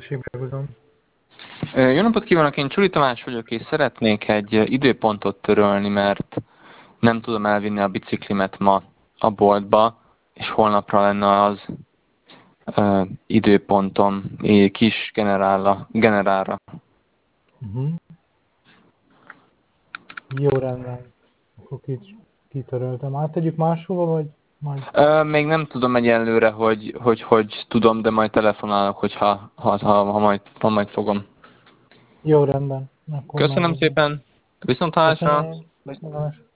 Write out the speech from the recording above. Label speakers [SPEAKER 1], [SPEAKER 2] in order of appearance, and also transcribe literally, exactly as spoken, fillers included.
[SPEAKER 1] készségbe hozom.
[SPEAKER 2] Jó napot kívánok, én Csuli Tamás vagyok, és szeretnék egy időpontot törölni, mert nem tudom elvinni a biciklimet ma a boltba, és holnapra lenne az uh, időpontom kis generálra. generálra.
[SPEAKER 1] Uh-huh. Jó, rendben. Akkor kit, kitöröltem. Átadjuk máshova, vagy majd?
[SPEAKER 2] Uh, még nem tudom egyelőre, hogy, hogy hogy tudom, de majd telefonálok, hogyha ha, ha, ha, majd, ha majd fogom.
[SPEAKER 1] Jó, rendben. Akkor
[SPEAKER 2] Köszönöm
[SPEAKER 1] megoldom.
[SPEAKER 2] szépen, viszontlátásra!
[SPEAKER 1] Köszönöm. Viszontlátásra.